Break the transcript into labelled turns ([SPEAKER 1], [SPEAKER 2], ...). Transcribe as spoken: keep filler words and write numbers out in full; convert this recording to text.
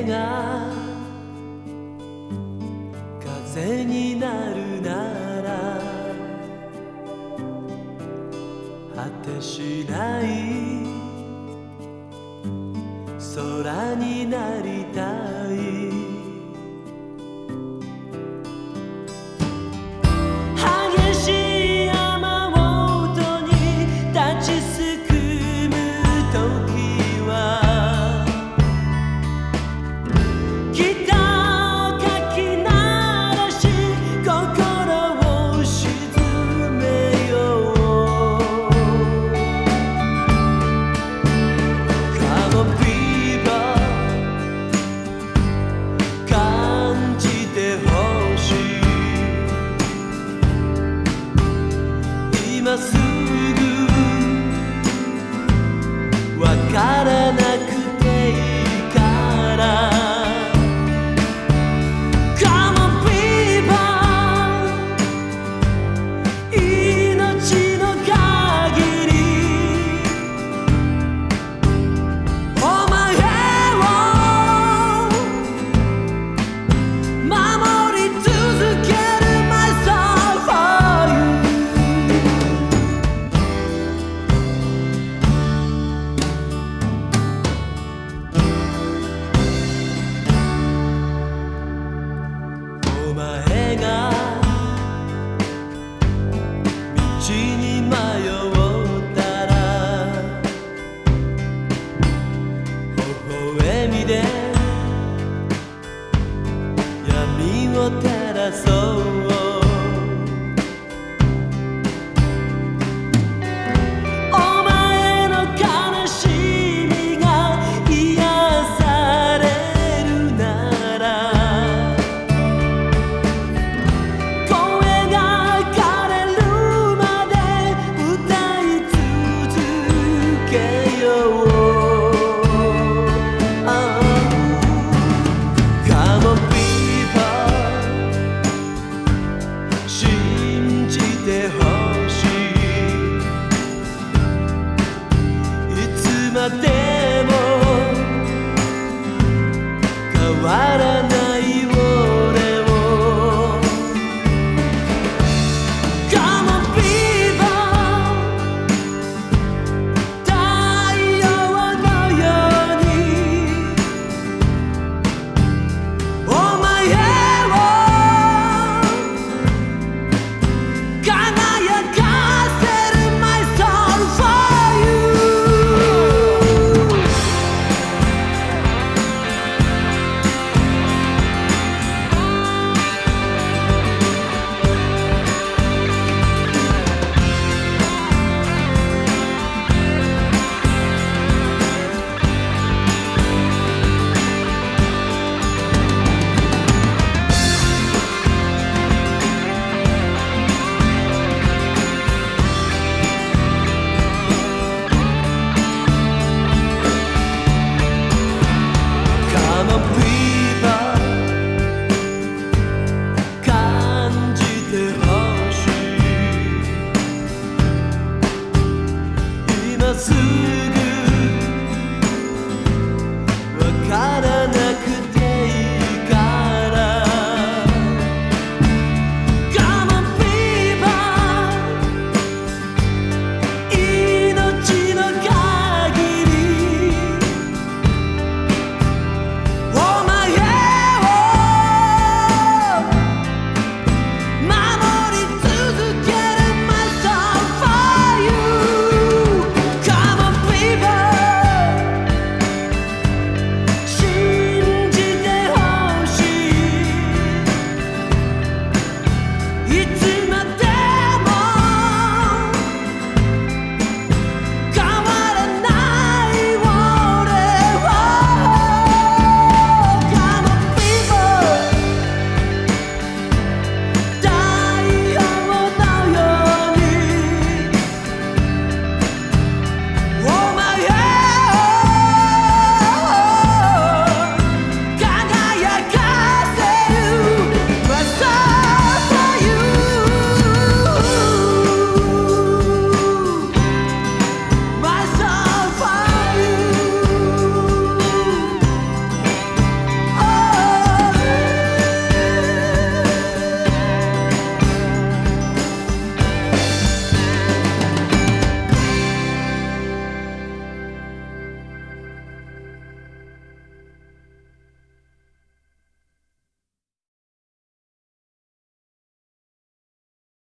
[SPEAKER 1] が風になるなら果てしない空になりたい激しい雨音に立ちすくむ時はギターをかき鳴らし心を沈めよう Come on people 感じてほしい今すぐわからなくていいからCome on people 命の限りお前を守り続ける My soul for youお前が道に迷ったら微笑みで闇を照らそうお前の悲しみが癒されるなら声が枯れるまで歌い続けよう Come on people 信じてほしいいつまでも変わらない俺を Come on people 太陽のようにお前を輝かせる My soul for you Come on people 感じてほしい今すぐ